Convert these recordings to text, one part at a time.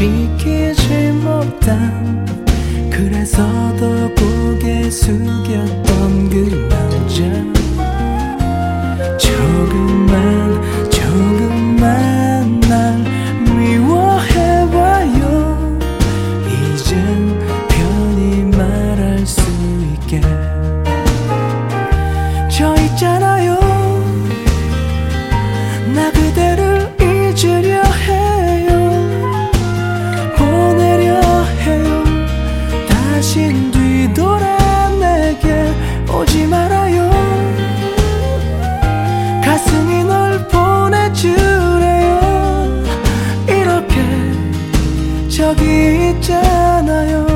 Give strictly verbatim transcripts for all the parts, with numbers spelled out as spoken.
지키지 못한, 그래서 더 고개 숙였던 그 남자. 조금만 조금만 날 미워해봐요. 이젠 편히 말할 수 있게. 저 있잖아요, 나 그대를 잊으려 해요. 보내려 해요. 다신 뒤돌아 내게 오지 말아요. 가슴이 널 보내주래요. 이렇게 저기 있잖아요.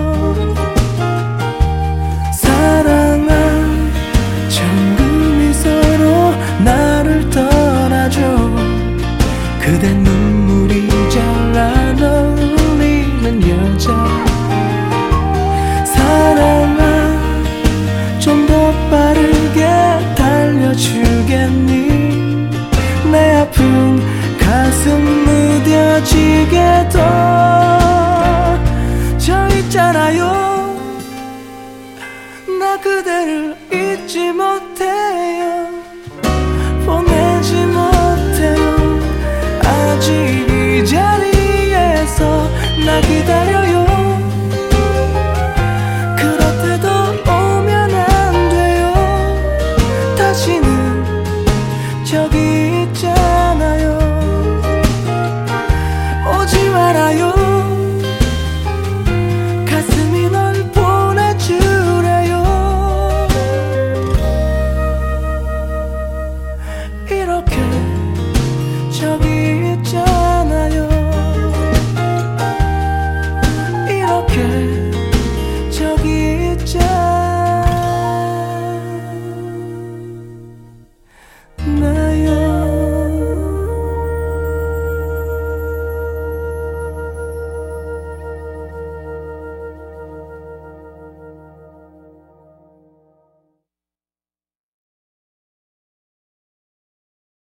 사랑한 정금이 서로 나를 떠나줘. 그댄 눈물이 잘 안 어울리는 여자. 사랑한 좀 더 빠르게 달려주겠니? 내 아픈 가슴 무뎌지게 더. 저 있잖아요, 나 그대를 잊지 못해요. 보내지 못해요. 아직 이 자리에서 나 기다려